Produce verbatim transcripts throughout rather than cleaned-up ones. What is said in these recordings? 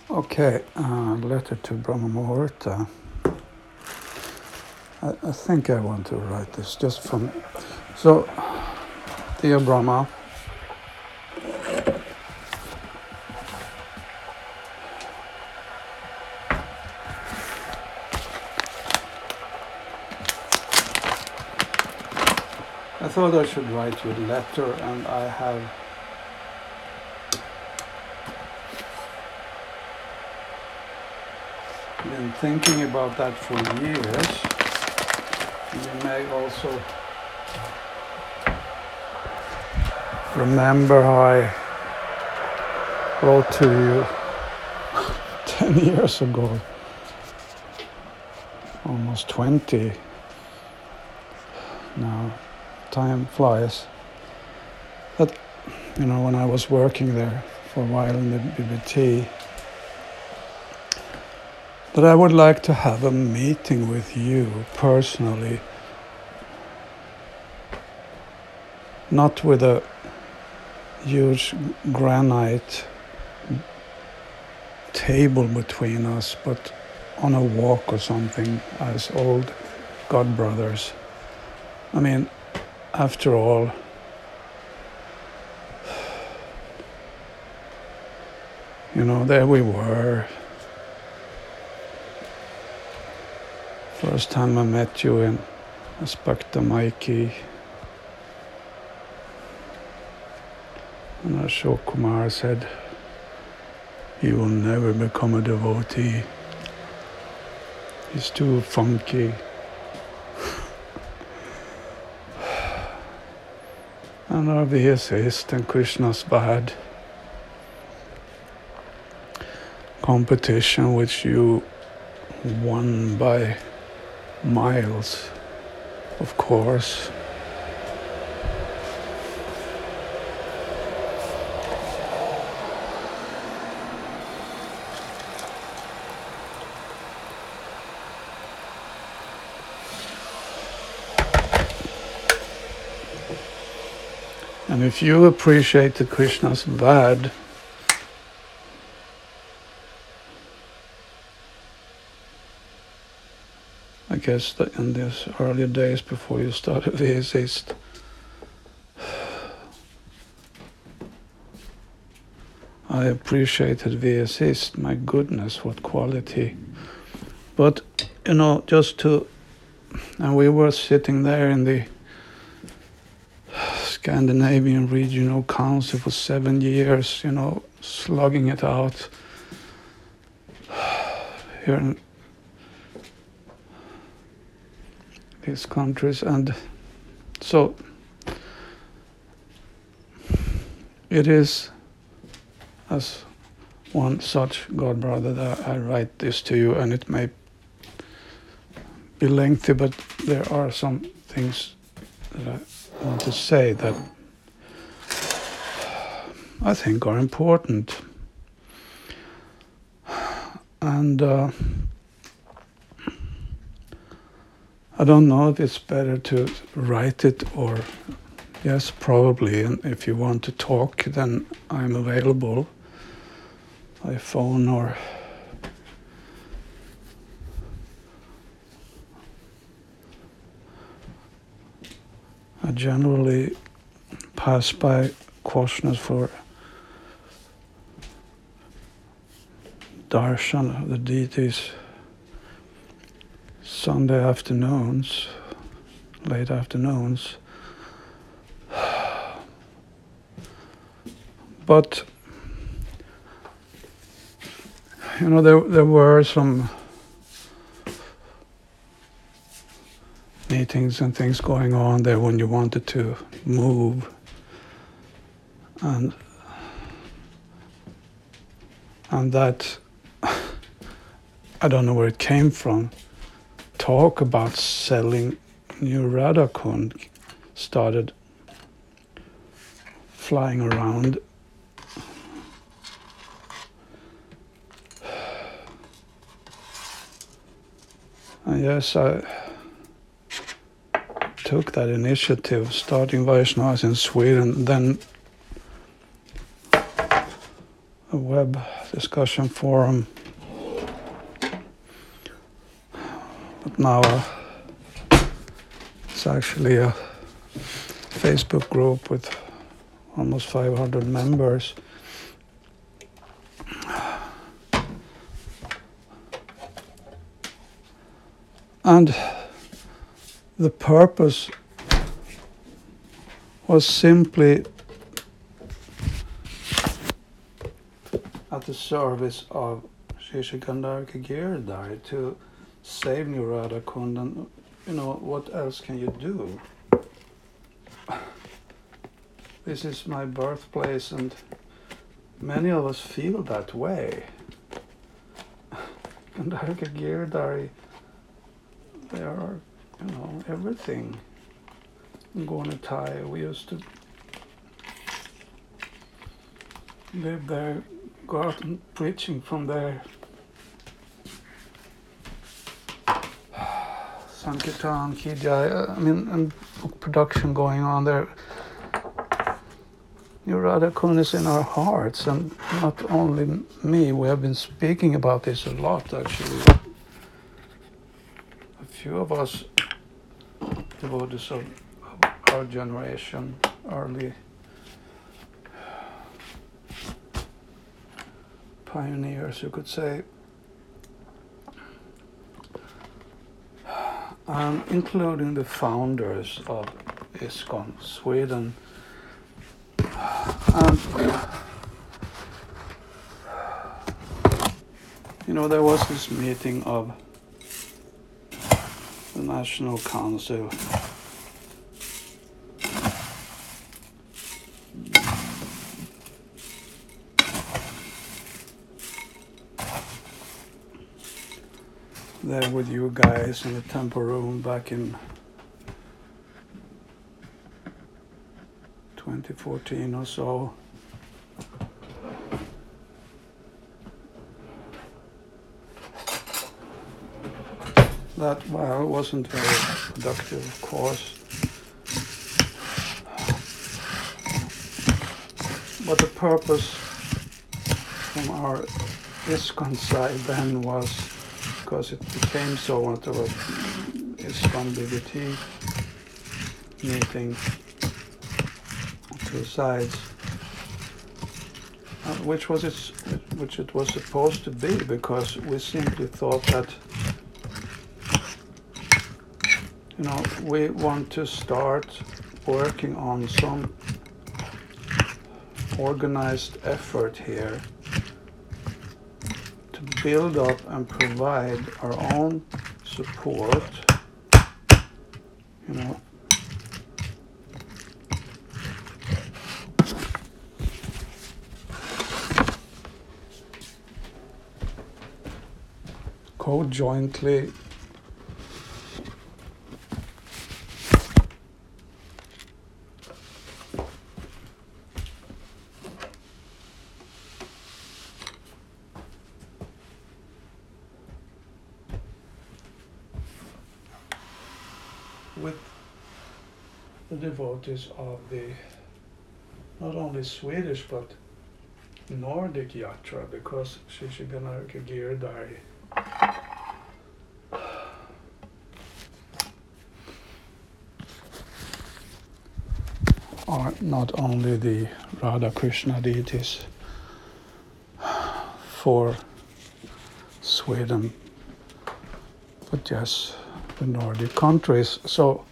Okay, uh, letter to Brahma Muhurta. I, I think I want to write this just from. So, dear Brahma, I thought I should write you a letter, and I have been thinking about that for years. You may also remember how I wrote to you ten years ago, almost twenty now. Time flies. But, you know, when I was working there for a while in the B B T, that I would like to have a meeting with you personally, not with a huge granite table between us, but on a walk or something as old God brothers. I mean, after all, you know, there we were. First time I met you in Aspakta Maiki. And Ashok Kumar said, "He will never become a devotee. He's too funky." And our Vyasist and Krishna's bad competition, which you won by miles, of course. And if you appreciate the Krishna's Vad, I guess that in these earlier days before you started Vyasist, I appreciated Vyasist. My goodness, what quality. But, you know, just to, and we were sitting there in the Scandinavian Regional Council for seven years, you know, slugging it out here in these countries. And so it is as one such God brother that I write this to you, and it may be lengthy, but there are some things that I want to say that I think are important. And uh, I don't know if it's better to write it or, yes, probably. And if you want to talk, then I'm available by phone or I generally pass by questions for darshan of the deities Sunday afternoons, late afternoons. But, you know, there there were some meetings and things going on there when you wanted to move, and and that I don't know where it came from. Talk about selling new Radha Kund started flying around. And yes, I took that initiative, starting Vaishnavas in Sweden, then a web discussion forum. But now uh, it's actually a Facebook group with almost five hundred members. And the purpose was simply at the service of Sri Sri Gandharva Giridhari to save New Radha Kund. And, you know, what else can you do? This is my birthplace, and many of us feel that way. Gandharva Giridhari, they are, you know, everything. In Gornitai, we used to live there, go out and preaching from there. Sankirtan, Kijai, I mean, and book production going on there. New Radha Kund is in our hearts, and not only me, we have been speaking about this a lot actually. A few of us devotees of our generation, early pioneers, you could say, um, including the founders of ISKCON Sweden. And, you know, there was this meeting of the National Council there with you guys in the temple room back in twenty fourteen or so. That, well, wasn't very productive, of course. But the purpose from our ISKCON side then was, because it became so much of a ISKCON B B T meeting, two sides, uh, which was its, which it was supposed to be, because we simply thought that, you know, we want to start working on some organized effort here to build up and provide our own support, you know, co-jointly with the devotees of the not only Swedish but Nordic Yatra, because Sri Sri Gandharva Giridhari are not only the Radha Krishna deities for Sweden, but yes, the Nordic countries. So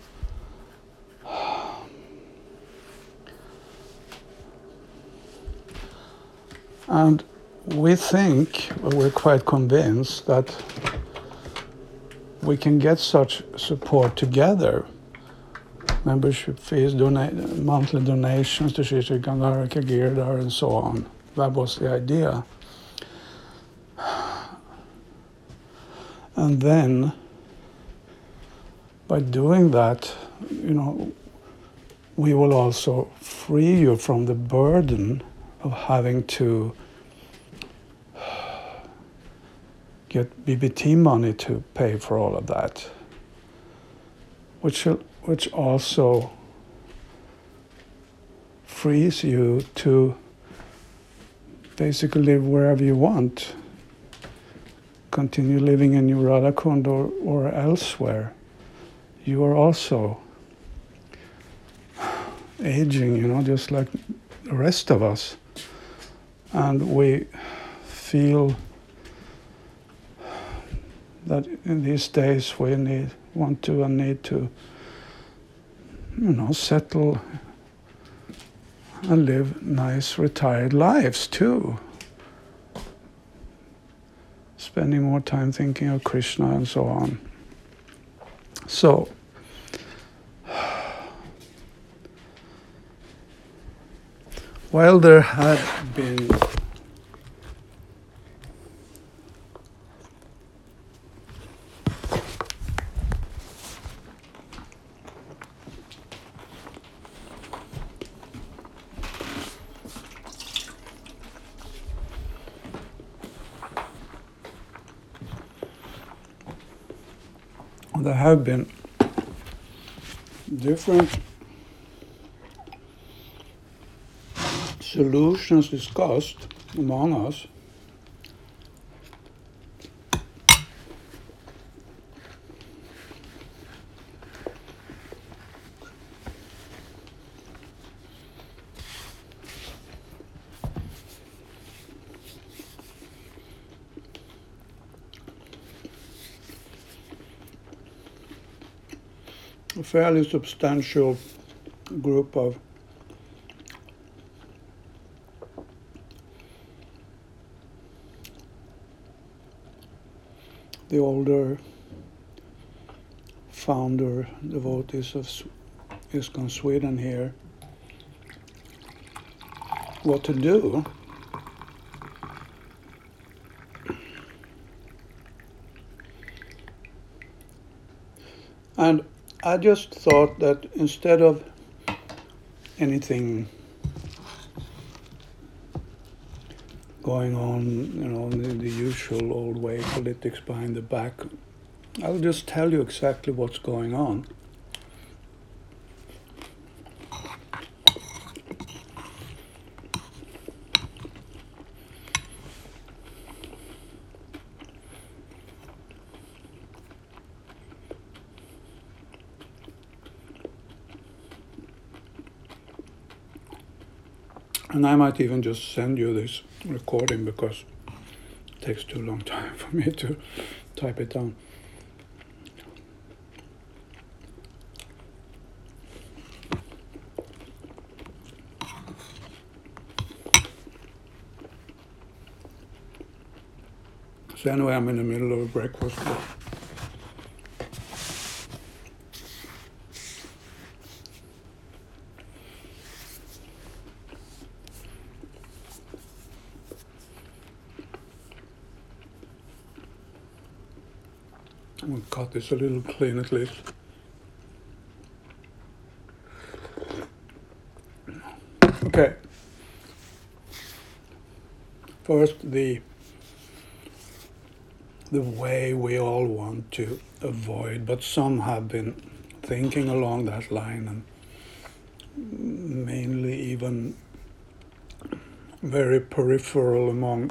and we think, we're quite convinced that we can get such support together. Membership fees, dona- monthly donations to Sri Sri Gandharva Giridhari and so on. That was the idea. And then, by doing that, you know, we will also free you from the burden of having to get B B T money to pay for all of that, which which also frees you to basically live wherever you want. Continue living in your Radhakund or, or elsewhere. You are also aging, you know, just like the rest of us. And we feel that in these days we need, want to and need to, you know, settle and live nice retired lives too. Spending more time thinking of Krishna and so on. So, while there had been there have been different solutions discussed among us. A fairly substantial group of the older founder devotees of ISKCON Sweden here what to do. And I just thought that instead of anything going on, you know, the, the usual old way, politics behind the back, I'll just tell you exactly what's going on. And I might even just send you this recording because it takes too long time for me to type it down. So anyway, I'm in the middle of a breakfast. I'm going to cut this a little clean at least. Okay. First, the the way we all want to avoid, but some have been thinking along that line, and mainly even very peripheral among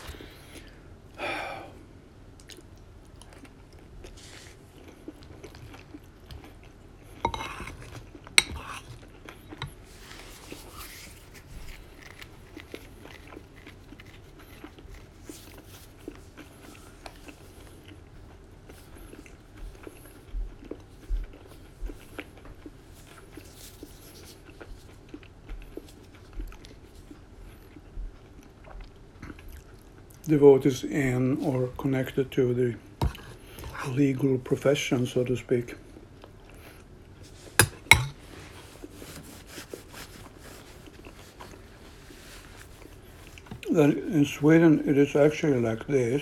devotees in or connected to the legal profession, so to speak. That in Sweden it is actually like this.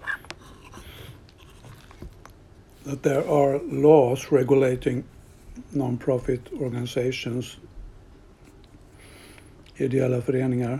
That there are laws regulating non-profit organizations, ideella föreningar.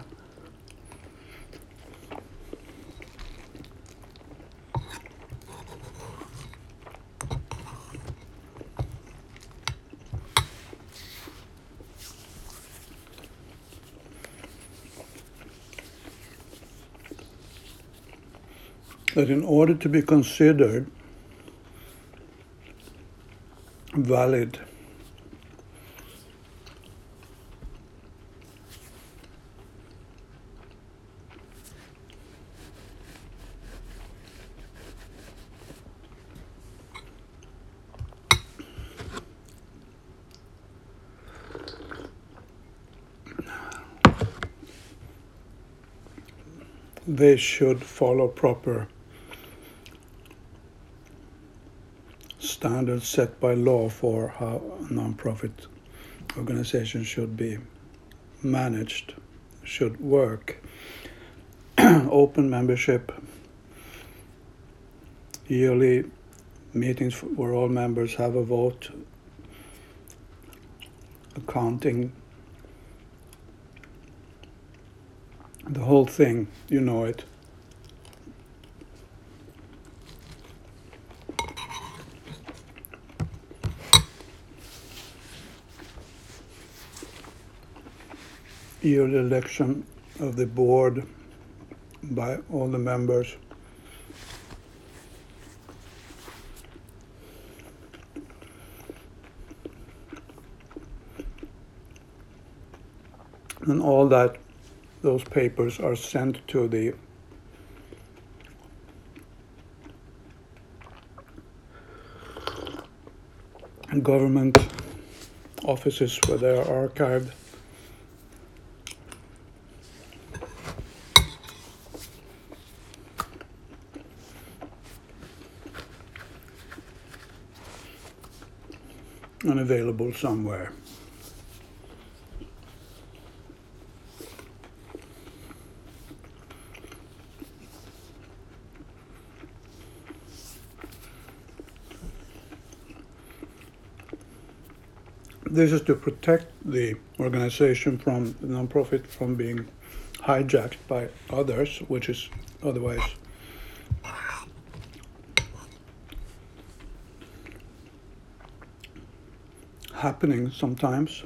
That in order to be considered valid, they should follow proper standards set by law for how a non-profit organization should be managed, should work. Open membership, yearly meetings where all members have a vote, accounting, the whole thing, you know it. Yearly election of the board by all the members. And all that, those papers are sent to the government offices where they are archived. And available somewhere. This is to protect the organization from the non-profit from being hijacked by others, which is otherwise happening sometimes.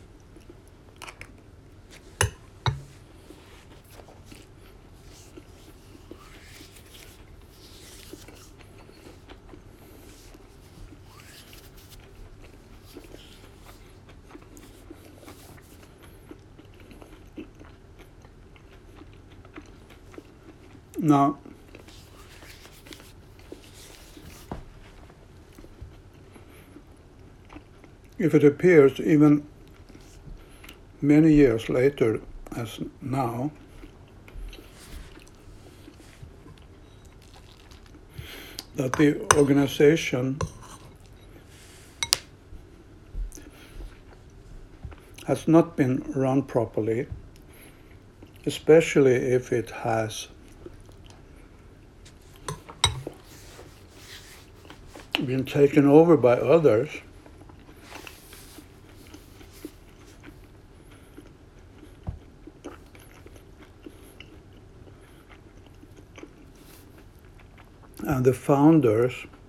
Now, if it appears even many years later, as now, that the organization has not been run properly, especially if it has been taken over by others, and the founders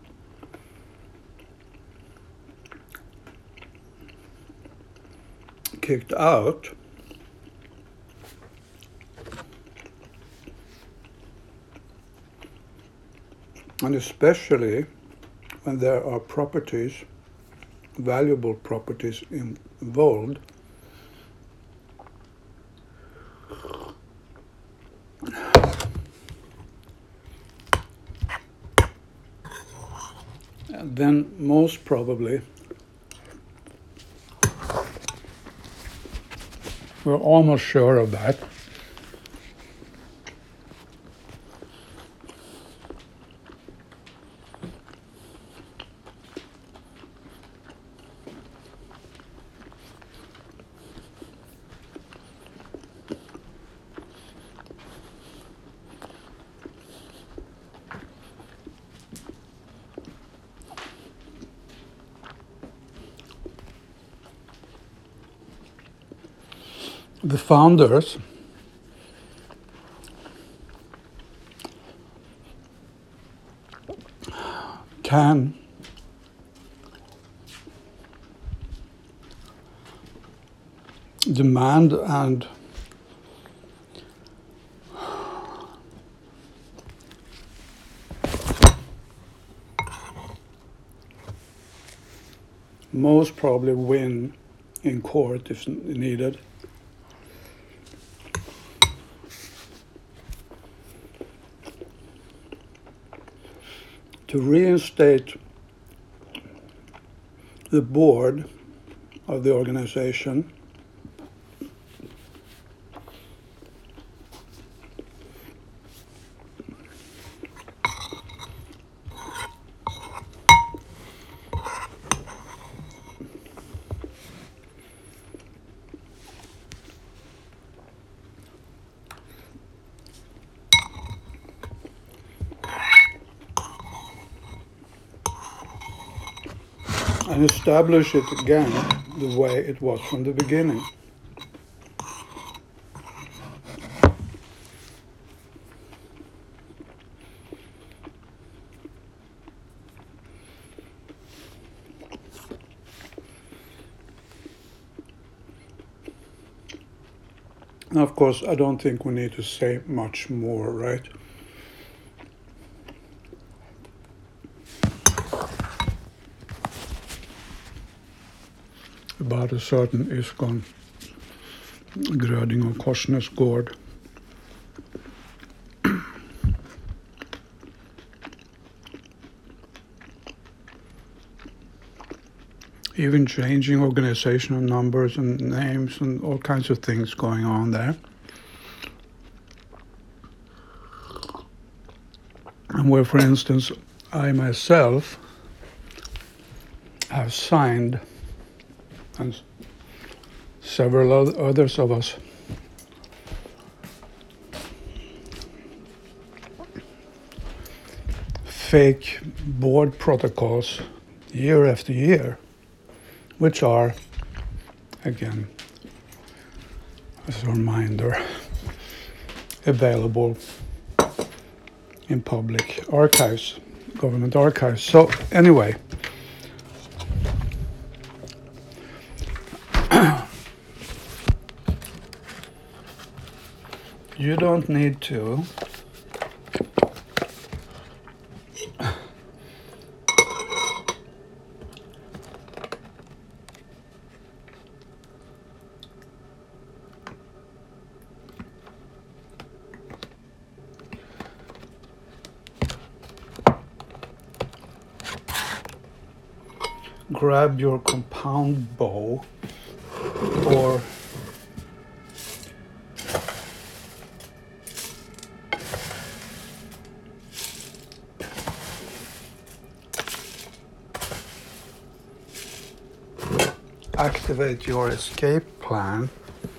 kicked out, and especially when there are properties, valuable properties involved, and then most probably we're almost sure of that. the founders can demand and most probably win in court if needed. To reinstate the board of the organization and establish it again the way it was from the beginning. Now, of course, I don't think we need to say much more, right? About a certain ISKCON Gröding och Korsnäs gård. Even changing organizational numbers and names and all kinds of things going on there. And where, for instance, I myself have signed, and several others of us, fake board protocols year after year, which are, again, as a reminder, available in public archives, government archives. So anyway, you don't need to grab your compound bow or activate your escape plan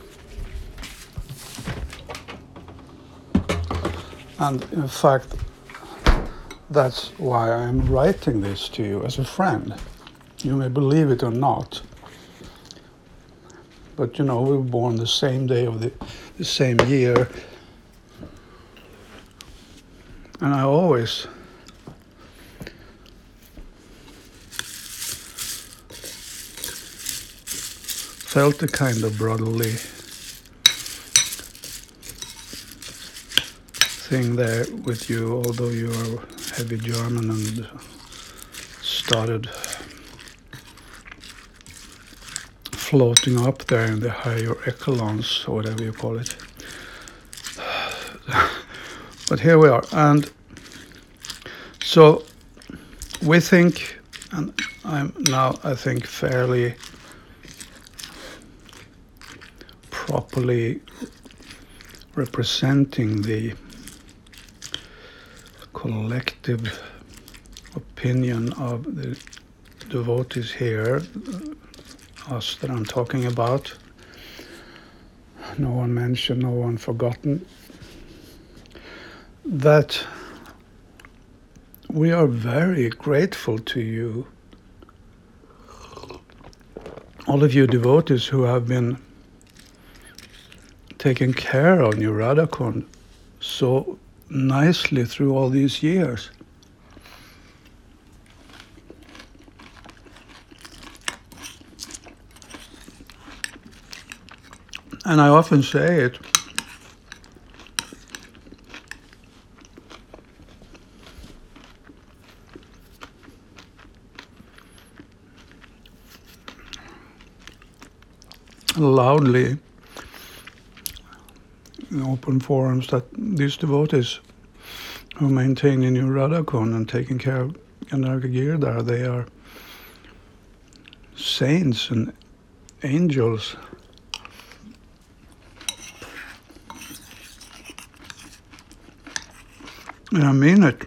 and in fact that's why I'm writing this to you as a friend. You may believe it or not, but you know, we were born the same day of the, the same year, and I always felt a kind of brotherly thing there with you, although you are heavy German and started floating up there in the higher echelons, or whatever you call it. But here we are, and so we think, and I'm now I think fairly properly representing the collective opinion of the devotees here, us that I'm talking about. No one mentioned, no one forgotten. That we are very grateful to you, all of you devotees who have been taken care of New Radhakund so nicely through all these years. And I often say it, loudly in open forums, that these devotees who maintain in New Radhakund and taking care of Gandharva Giridhar, they are saints and angels. And I mean it.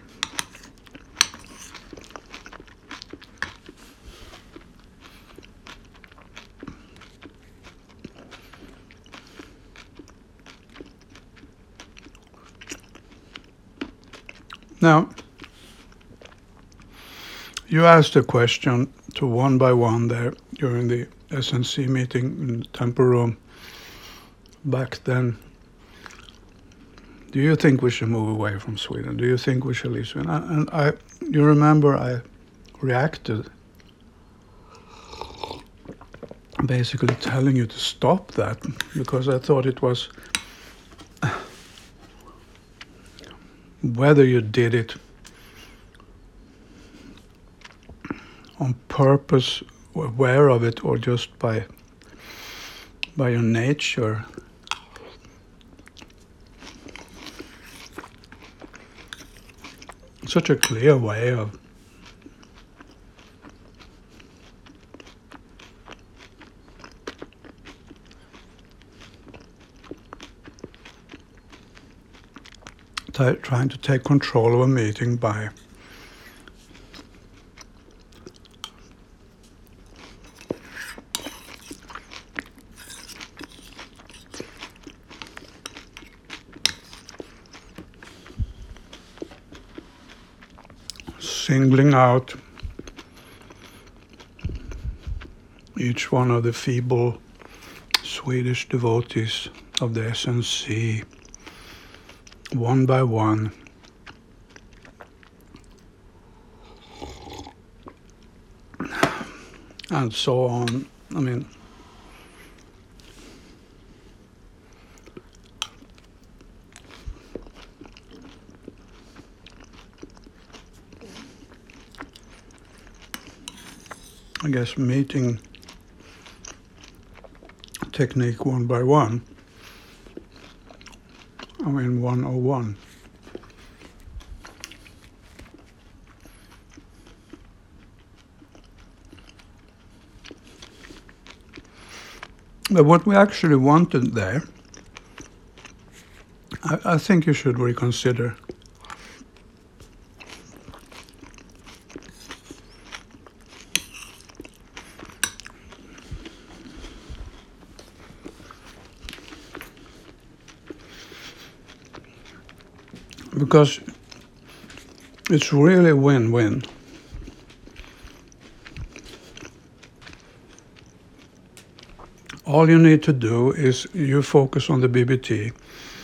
Now, you asked a question to one by one there during the S N C meeting in the temple room back then. Do you think we should move away from Sweden? Do you think we should leave Sweden? And I, you remember I reacted, basically telling you to stop that, because I thought it was, whether you did it on purpose, aware of it, or just by by your nature, such a clear way of t- trying to take control of a meeting by singling out each one of the feeble Swedish devotees of the S N C one by one, and so on. I mean, I guess meeting technique one by one. I mean, one oh one. But what we actually wanted there, I, I think you should reconsider. Because it's really win-win. All you need to do is you focus on the B B T.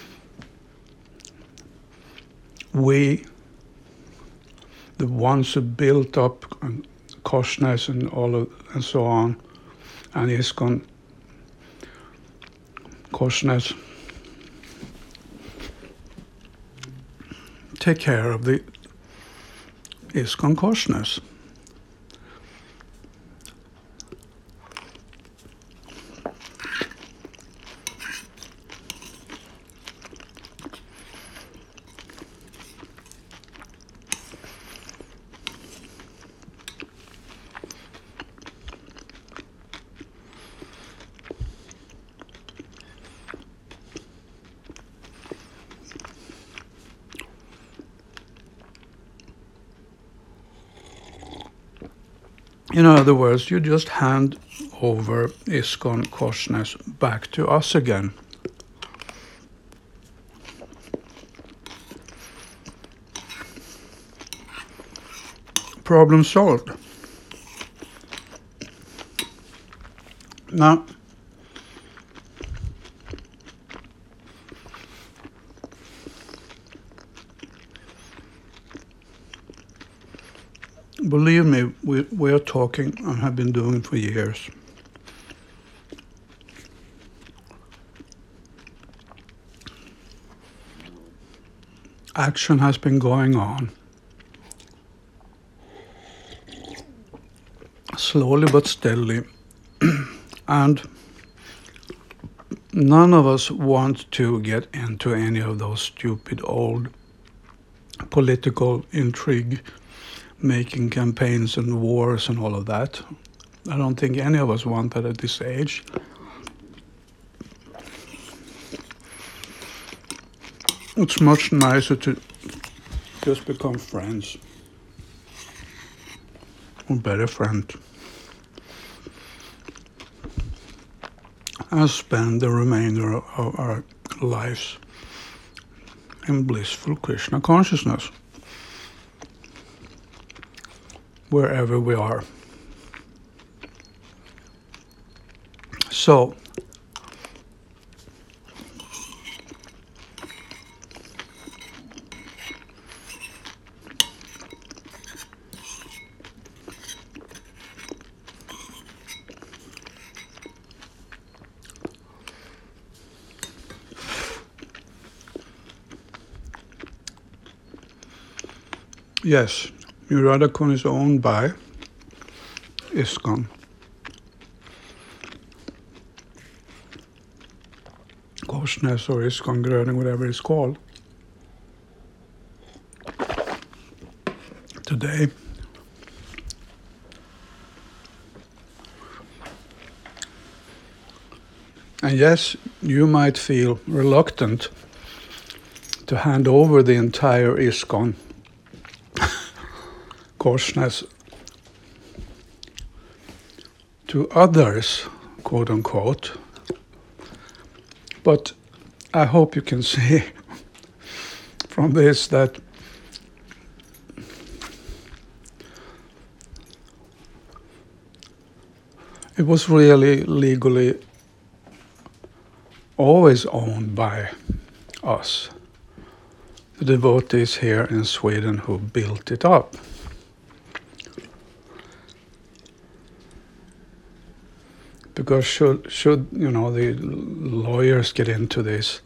We, the ones who built up Korsnäs and all of, and so on, and ISKCON Korsnäs, take care of the ISKCON Korsnäs. In other words, you just hand over ISKCON Korsnäs back to us again. Problem solved. Now, believe me, we, we are talking and have been doing for years. Action has been going on. Slowly but steadily. And none of us want to get into any of those stupid old political intrigue, making campaigns and wars and all of that. I don't think any of us want that at this age. It's much nicer to just become friends, or better friends, and spend the remainder of our lives in blissful Krishna consciousness, wherever we are. So, yes, Radhakund is owned by ISKCON. Korsnäs or ISKCON Gröning, whatever it's called. Today. And yes, you might feel reluctant to hand over the entire ISKCON Korsnäs to others, quote unquote. But I hope you can see from this that it was really legally always owned by us, the devotees here in Sweden who built it up. Because should, should you know, the lawyers get into this,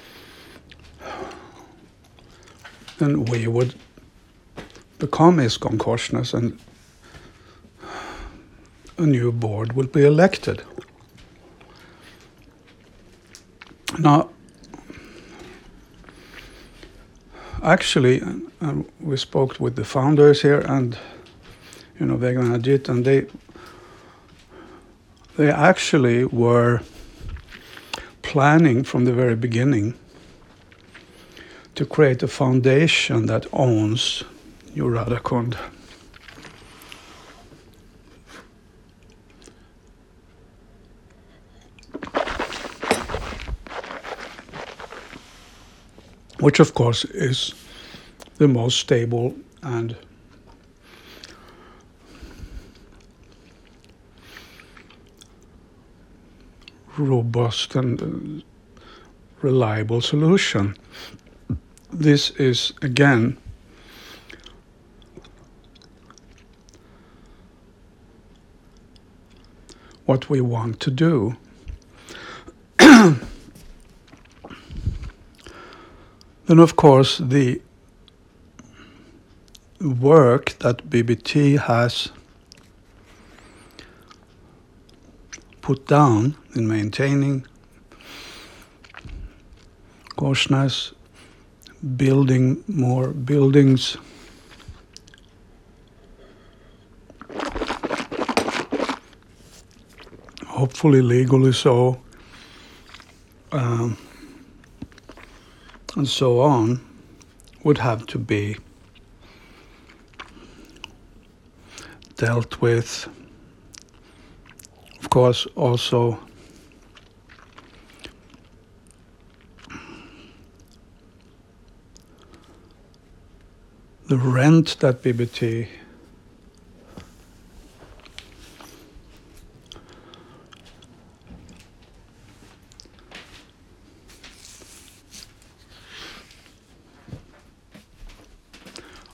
then we would become ISKCON Korsnäs and a new board will be elected. Now, actually, uh, we spoke with the founders here and, you know, Vegan and Ajit, and they They actually were planning from the very beginning to create a foundation that owns New Radhakund. Which of course is the most stable and robust and reliable solution. This is again what we want to do. Then of course the work that B B T has put down in maintaining Korsnäs, building more buildings, hopefully legally so, um, and so on, would have to be dealt with. Of course, also the rent that B B T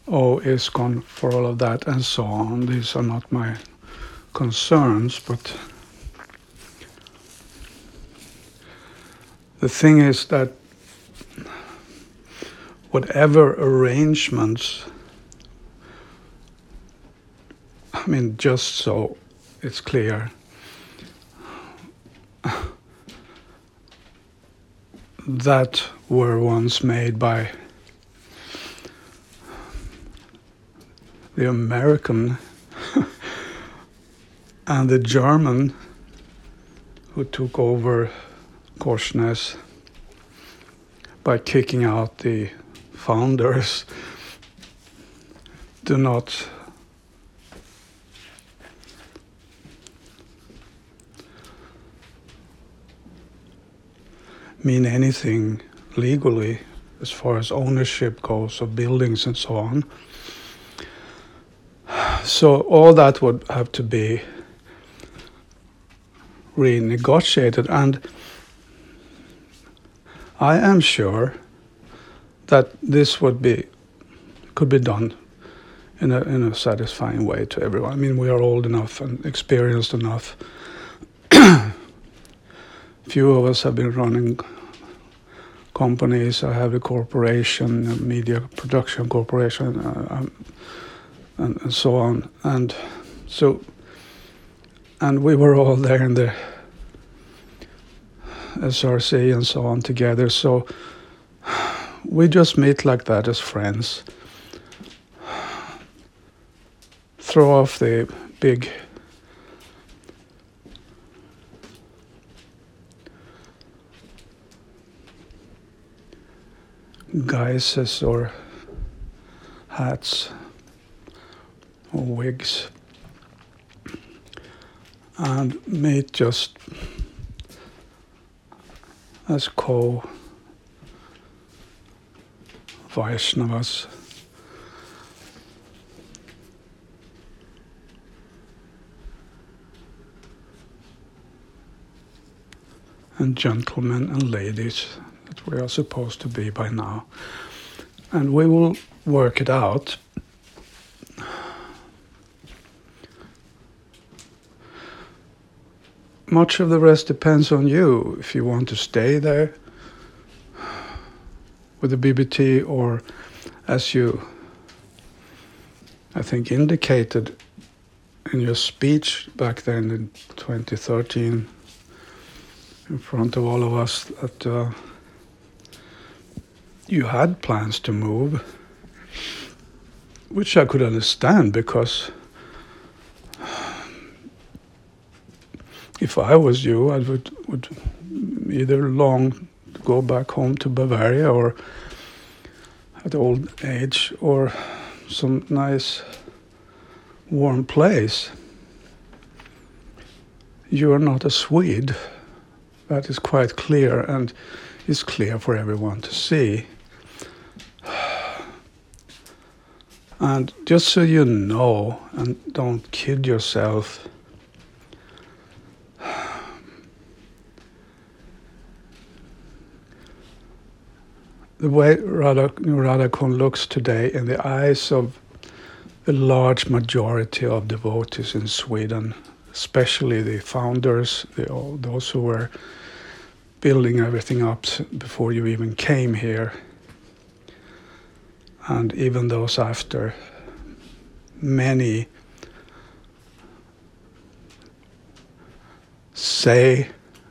oh, ISKCON for all of that and so on. These are not my concerns, but the thing is that whatever arrangements, I mean, just so it's clear, that were once made by the American and the German who took over Korsnäs by kicking out the founders, do not mean anything legally as far as ownership goes of buildings and so on. So all that would have to be renegotiated, and I am sure that this would be could be done in a in a satisfying way to everyone. I mean, we are old enough and experienced enough. Few of us have been running companies. I have a corporation, a media production corporation, uh, and, and so on. And so, and we were all there in the S R C and so on together. So we just meet like that as friends. Throw off the big guises or hats or wigs and meet just as co-Vaishnavas. And gentlemen and ladies that we are supposed to be by now. And we will work it out. Much of the rest depends on you, if you want to stay there with the B B T, or as you, I think, indicated in your speech back then in twenty thirteen in front of all of us, that uh, you had plans to move, which I could understand, because if I was you, I would, would either long to go back home to Bavaria or at old age, or some nice warm place. You are not a Swede. That is quite clear, and is clear for everyone to see. And just so you know, and don't kid yourself, the way Radha, Radhakund looks today in the eyes of the large majority of devotees in Sweden, especially the founders, the, all, those who were building everything up before you even came here, and even those after, many say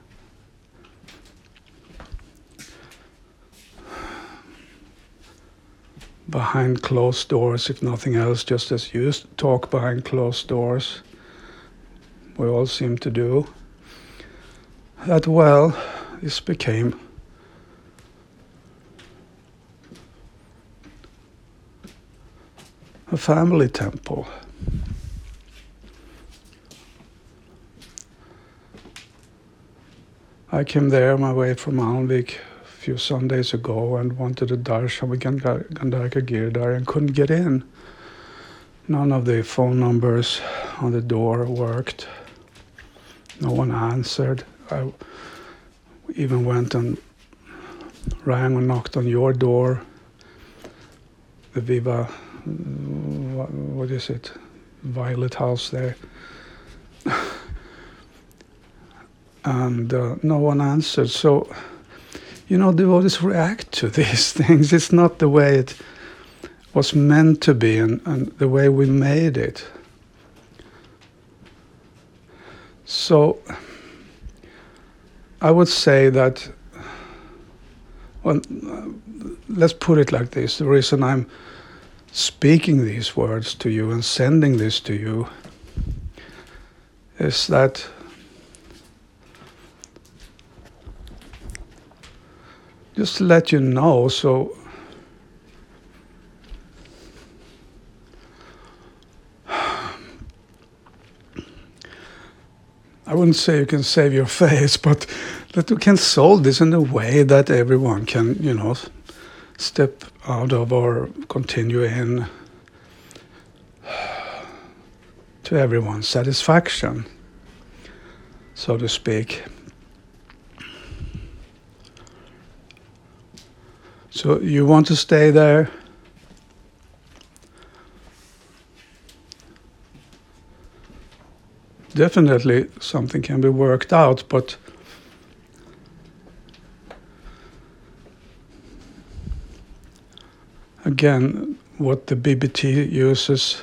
behind closed doors, if nothing else, just as you talk behind closed doors, we all seem to do, that, well, this became a family temple. I came there on my way from Alnvik a few Sundays ago and wanted a darshan with Gandharika Giridhar and couldn't get in. None of the phone numbers on the door worked. No one answered. I even went and rang and knocked on your door, the Viva what, what is it, Violet House there. And uh, no one answered. So, you know, devotees react to these things. It's not the way it was meant to be and, and the way we made it. So, I would say that, well, let's put it like this. The reason I'm speaking these words to you and sending this to you is that just to let you know, so I wouldn't say you can save your face, but that you can solve this in a way that everyone can, you know, step out of or continue in to everyone's satisfaction, so to speak. So you want to stay there? Definitely something can be worked out, but again, what the B B T uses,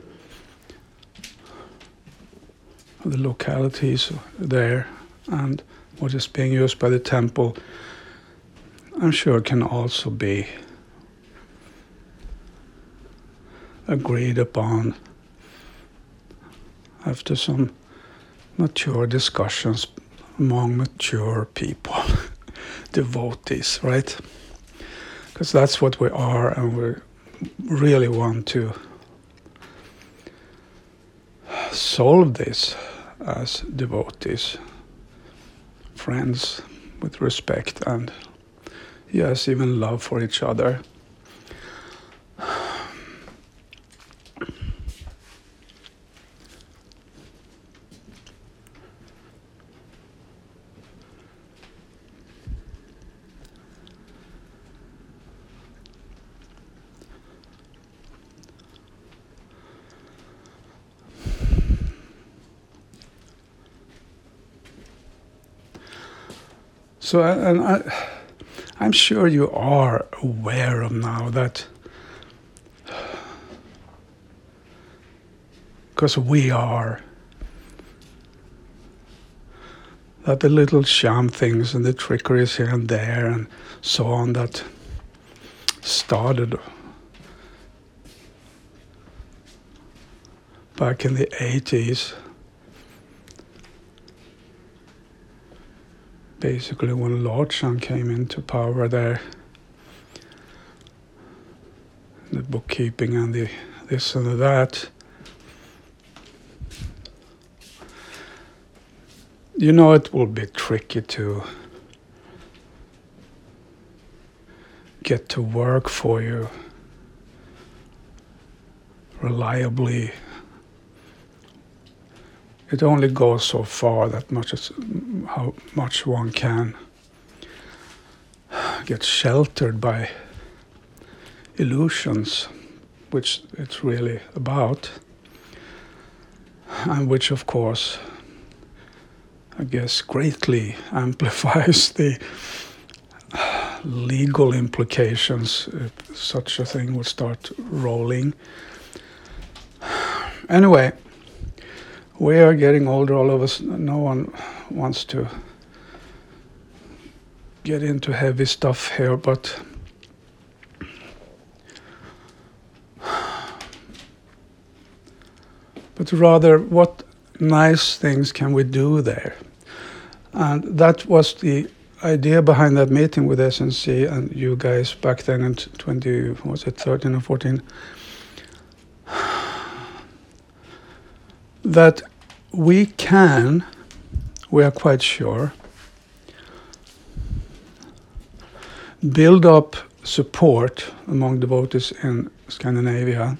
the localities there, and what is being used by the temple, I'm sure can also be agreed upon after some mature discussions among mature people, devotees, right? Because that's what we are, and we really want to solve this as devotees, friends with respect and, yes, even love for each other. So, and I, I'm sure you are aware of now that, because we are, that the little sham things and the trickeries here and there and so on that started back in the eighties, basically when Lordsham came into power there, the bookkeeping and the this and that. You know, it will be tricky to get to work for you reliably. It only goes so far, that much is how much one can get sheltered by illusions, which it's really about, and which of course I guess greatly amplifies the legal implications if such a thing would start rolling. Anyway, we are getting older, all of us. No one wants to get into heavy stuff here, but but rather what nice things can we do there? And that was the idea behind that meeting with S N C and you guys back then in twenty, was it thirteen or fourteen? That we can, we are quite sure, build up support among devotees in Scandinavia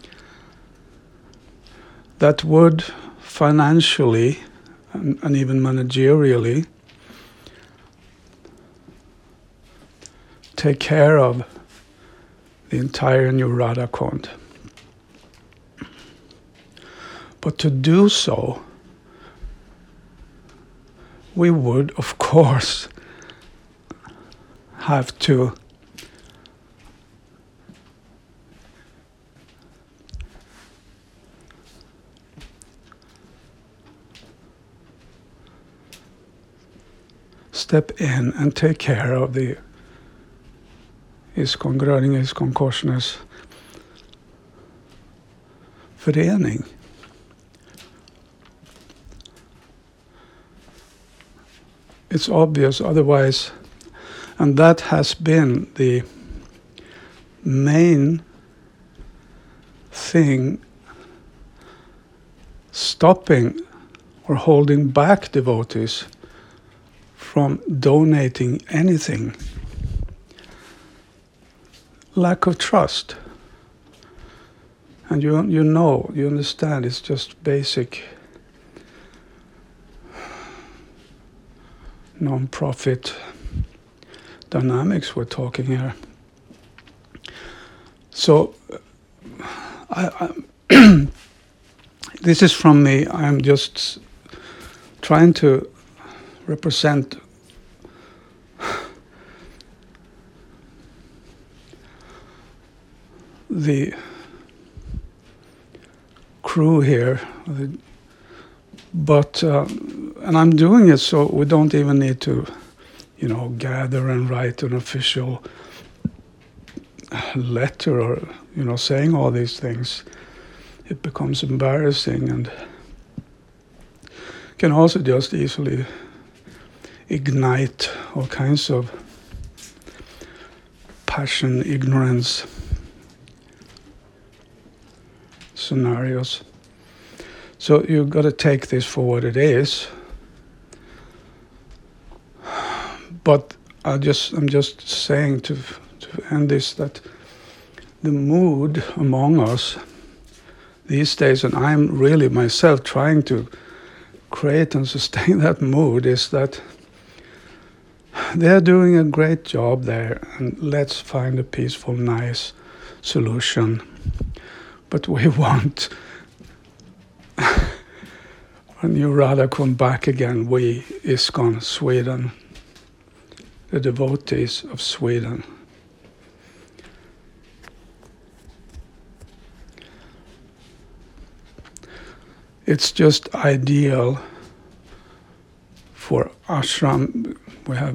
that would financially and, and even managerially take care of the entire new Radha Kund. But to do so, we would, of course, have to step in and take care of the ISKCON, Grödinge ISKCON Korsnäs förening. It's obvious otherwise, and that has been the main thing stopping or holding back devotees from donating anything. Lack of trust. And you you know, you understand, it's just basic non-profit dynamics we're talking here. So, I, I this is from me. I'm just trying to represent the crew here, but uh, and I'm doing it so we don't even need to, you know, gather and write an official letter or, you know, saying all these things. It becomes embarrassing and can also just easily ignite all kinds of passion, ignorance scenarios. So you've got to take this for what it is. But I just, I'm just saying to to end this that the mood among us these days, and I'm really myself trying to create and sustain that mood, is that they're doing a great job there, and let's find a peaceful, nice solution. But we want a new Radha Kund back again, we, ISKCON Sweden, the devotees of Sweden. It's just ideal for ashram. We have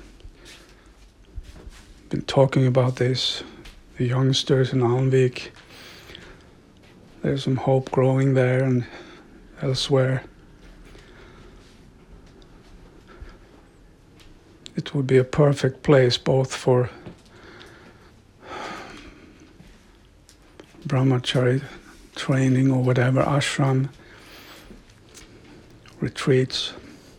been talking about this, the youngsters in Alnvik. There's some hope growing there and elsewhere. It would be a perfect place both for brahmachari training or whatever, ashram, retreats,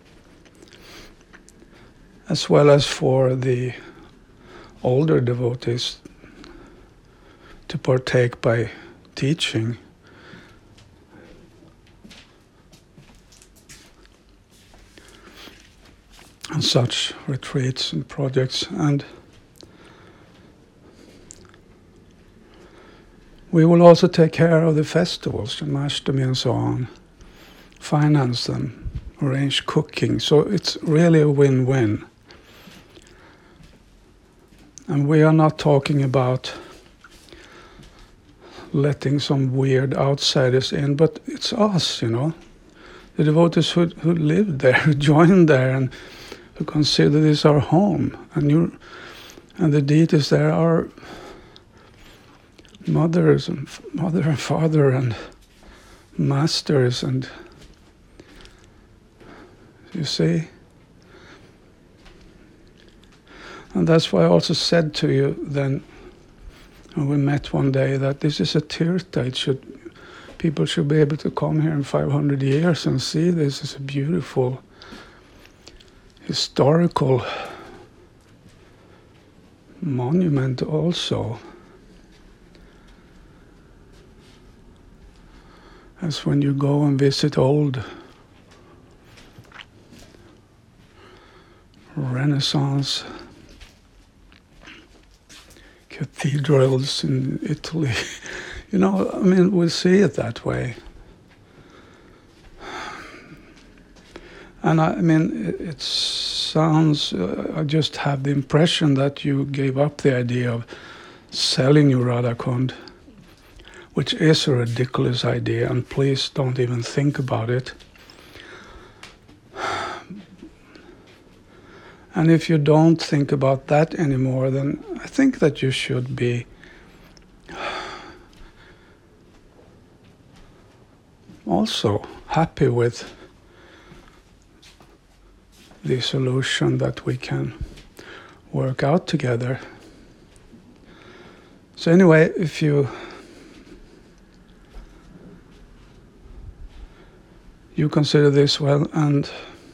as well as for the older devotees to partake by teaching. And such retreats and projects, and we will also take care of the festivals, Janmashtami and so on, finance them, arrange cooking, so it's really a win-win. And we are not talking about letting some weird outsiders in, but it's us, you know, the devotees who, who live there, who join there, and who consider this our home, and you, and the deities there are mothers and mother and father and masters, and you see, and that's why I also said to you then when we met one day that this is a tirtha. It should, people should be able to come here in five hundred years and see this as a beautiful historical monument also. As when you go and visit old Renaissance cathedrals in Italy. You know, I mean, we see it that way. And I, I mean, it, it sounds, uh, I just have the impression that you gave up the idea of selling your Radha Kund, which is a ridiculous idea, and please don't even think about it. And if you don't think about that anymore, then I think that you should be also happy with the solution that we can work out together. So anyway, if you you consider this well, and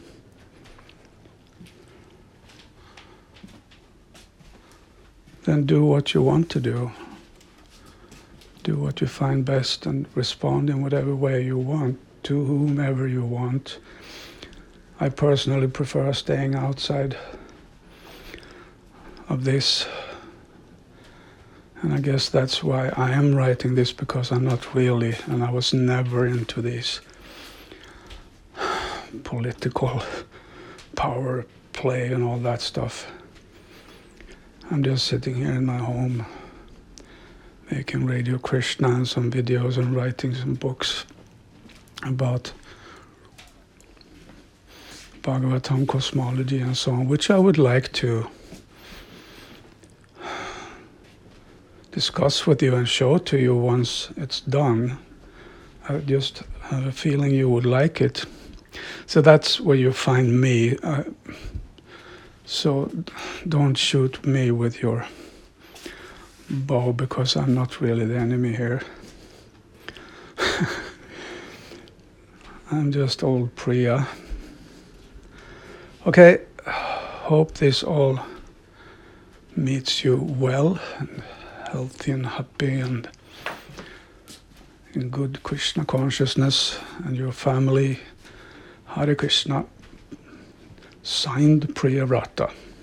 then do what you want to do. Do what you find best and respond in whatever way you want to whomever you want. I personally prefer staying outside of this. And I guess that's why I am writing this, because I'm not really, and I was never into these political power play and all that stuff. I'm just sitting here in my home, making Radio Krishna and some videos and writing some books about Bhagavatam cosmology and so on, which I would like to discuss with you and show to you once it's done. I just have a feeling you would like it. So that's where you find me. Uh, so don't shoot me with your bow, because I'm not really the enemy here. I'm just old Priya. Okay, hope this all meets you well, and healthy and happy and in good Krishna consciousness, and your family. Hare Krishna. Signed, Priyavrata.